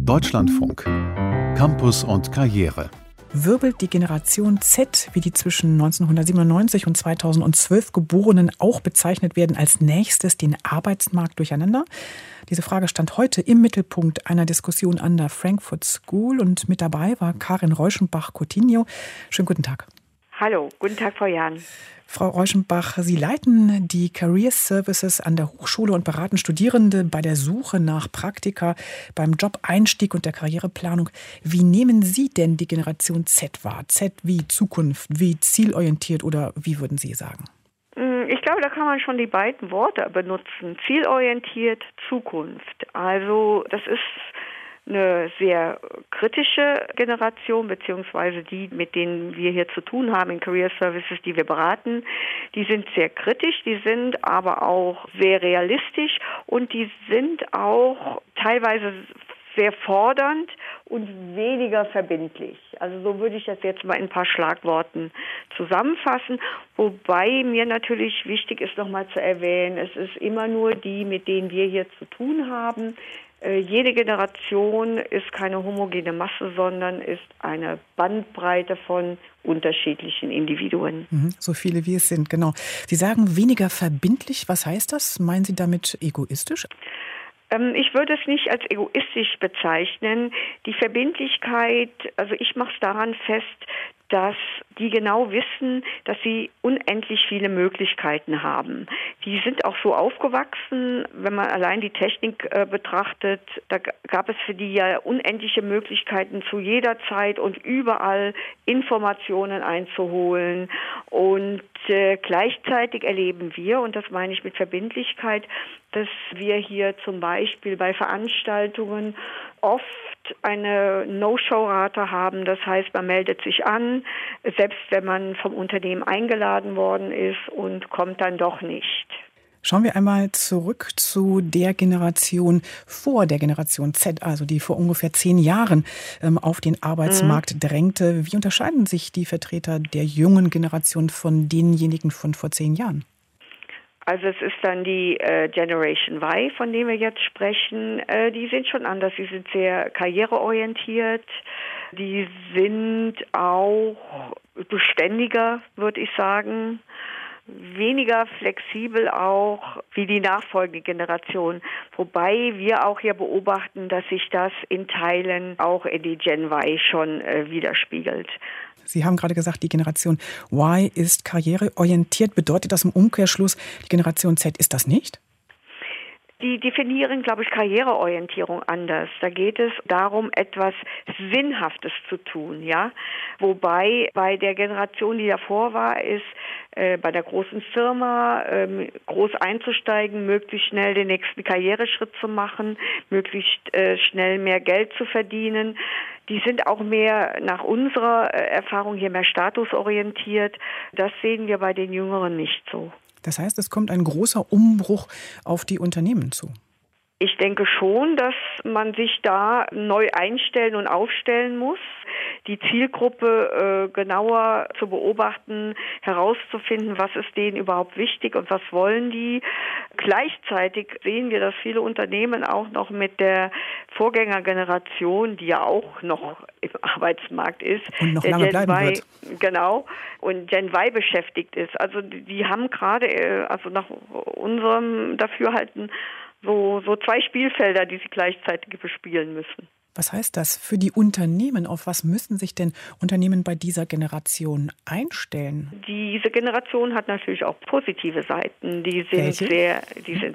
Deutschlandfunk. Campus und Karriere. Wirbelt die Generation Z, wie die zwischen 1997 und 2012 Geborenen auch bezeichnet werden, als nächstes den Arbeitsmarkt durcheinander? Diese Frage stand heute im Mittelpunkt einer Diskussion an der Frankfurt School und mit dabei war Karin Reuschenbach-Coutinho. Schönen guten Tag. Hallo, guten Tag, Frau Jahn. Frau Reuschenbach, Sie leiten die Career Services an der Hochschule und beraten Studierende bei der Suche nach Praktika, beim Job-Einstieg und der Karriereplanung. Wie nehmen Sie denn die Generation Z wahr? Z wie Zukunft, wie zielorientiert oder wie würden Sie sagen? Ich glaube, da kann man schon die beiden Worte benutzen. Zielorientiert, Zukunft. Also das ist eine sehr kritische Generation, beziehungsweise die, mit denen wir hier zu tun haben in Career Services, die wir beraten, die sind sehr kritisch, die sind aber auch sehr realistisch und die sind auch teilweise sehr fordernd und weniger verbindlich. Also so würde ich das jetzt mal in ein paar Schlagworten zusammenfassen, wobei mir natürlich wichtig ist, nochmal zu erwähnen, es ist immer nur die, mit denen wir hier zu tun haben. Jede Generation ist keine homogene Masse, sondern ist eine Bandbreite von unterschiedlichen Individuen. So viele wie es sind, genau. Sie sagen weniger verbindlich. Was heißt das? Meinen Sie damit egoistisch? Ich würde es nicht als egoistisch bezeichnen. Die Verbindlichkeit, also ich mache es daran fest, dass die genau wissen, dass sie unendlich viele Möglichkeiten haben. Die sind auch so aufgewachsen, wenn man allein die Technik betrachtet, da gab es für die ja unendliche Möglichkeiten, zu jeder Zeit und überall Informationen einzuholen. Und gleichzeitig erleben wir, und das meine ich mit Verbindlichkeit, dass wir hier zum Beispiel bei Veranstaltungen oft eine No-Show-Rate haben. Das heißt, man meldet sich an, selbst wenn man vom Unternehmen eingeladen worden ist und kommt dann doch nicht. Schauen wir einmal zurück zu der Generation vor der Generation Z, also die vor ungefähr 10 Jahren auf den Arbeitsmarkt drängte. Wie unterscheiden sich die Vertreter der jungen Generation von denjenigen von vor 10 Jahren? Also es ist dann die Generation Y, von der wir jetzt sprechen. Die sind schon anders. Die sind sehr karriereorientiert. Die sind auch beständiger, würde ich sagen. Weniger flexibel auch wie die nachfolgende Generation. Wobei wir auch hier beobachten, dass sich das in Teilen auch in die Gen Y schon widerspiegelt. Sie haben gerade gesagt, die Generation Y ist karriereorientiert. Bedeutet das im Umkehrschluss, die Generation Z ist das nicht? Die definieren, glaube ich, Karriereorientierung anders. Da geht es darum, etwas Sinnhaftes zu tun, ja. Wobei bei der Generation, die davor war, ist bei der großen Firma groß einzusteigen, möglichst schnell den nächsten Karriereschritt zu machen, möglichst schnell mehr Geld zu verdienen. Die sind auch mehr nach unserer Erfahrung hier mehr statusorientiert. Das sehen wir bei den Jüngeren nicht so. Das heißt, es kommt ein großer Umbruch auf die Unternehmen zu. Ich denke schon, dass man sich da neu einstellen und aufstellen muss, die Zielgruppe genauer zu beobachten, herauszufinden, was ist denen überhaupt wichtig und was wollen die. Gleichzeitig sehen wir, dass viele Unternehmen auch noch mit der Vorgängergeneration, die ja auch noch im Arbeitsmarkt ist, und noch lange bleiben wird. Genau, und Gen Y beschäftigt ist. Also die haben gerade, also nach unserem Dafürhalten, so 2 Spielfelder, die sie gleichzeitig bespielen müssen. Was heißt das für die Unternehmen? Auf was müssen sich denn Unternehmen bei dieser Generation einstellen? Diese Generation hat natürlich auch positive Seiten. Die sind sehr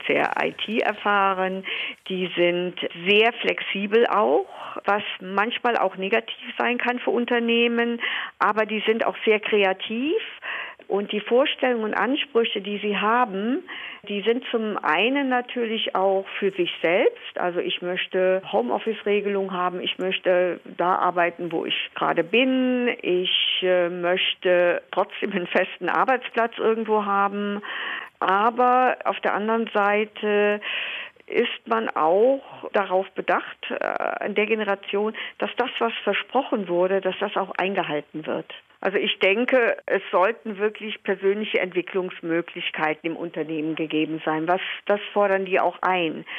IT-erfahren, die sind sehr flexibel auch, was manchmal auch negativ sein kann für Unternehmen, aber die sind auch sehr kreativ. Und die Vorstellungen und Ansprüche, die sie haben, die sind zum einen natürlich auch für sich selbst. Also ich möchte Homeoffice-Regelung haben, ich möchte da arbeiten, wo ich gerade bin. Ich möchte trotzdem einen festen Arbeitsplatz irgendwo haben. Aber auf der anderen Seite ist man auch darauf bedacht, in der Generation, dass das, was versprochen wurde, dass das auch eingehalten wird. Also ich denke, es sollten wirklich persönliche Entwicklungsmöglichkeiten im Unternehmen gegeben sein. Das fordern die auch ein.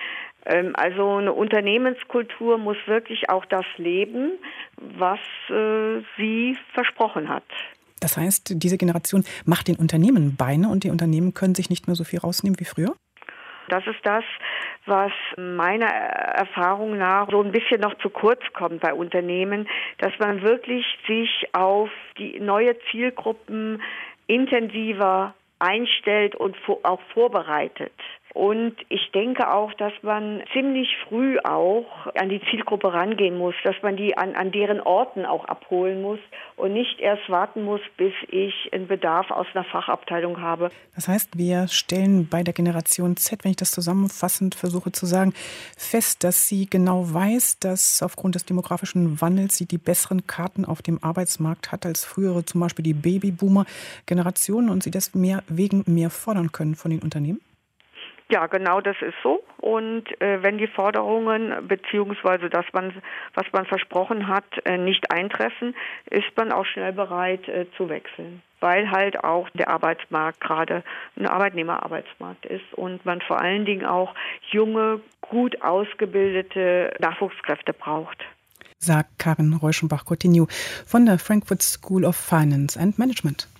Also eine Unternehmenskultur muss wirklich auch das leben, was sie versprochen hat. Das heißt, diese Generation macht den Unternehmen Beine und die Unternehmen können sich nicht mehr so viel rausnehmen wie früher? Das ist das, was meiner Erfahrung nach so ein bisschen noch zu kurz kommt bei Unternehmen, dass man wirklich sich auf die neue Zielgruppen intensiver einstellt und auch vorbereitet. Und ich denke auch, dass man ziemlich früh auch an die Zielgruppe rangehen muss, dass man die an deren Orten auch abholen muss und nicht erst warten muss, bis ich einen Bedarf aus einer Fachabteilung habe. Das heißt, wir stellen bei der Generation Z, wenn ich das zusammenfassend versuche zu sagen, fest, dass sie genau weiß, dass aufgrund des demografischen Wandels sie die besseren Karten auf dem Arbeitsmarkt hat als frühere, zum Beispiel die Babyboomer-Generation und sie deswegen mehr fordern können von den Unternehmen? Ja, genau, das ist so. Und wenn die Forderungen beziehungsweise das, was man versprochen hat, nicht eintreffen, ist man auch schnell bereit zu wechseln. Weil halt auch der Arbeitsmarkt gerade ein Arbeitnehmerarbeitsmarkt ist und man vor allen Dingen auch junge, gut ausgebildete Nachwuchskräfte braucht. Sagt Karin Reuschenbach-Coutinho von der Frankfurt School of Finance and Management.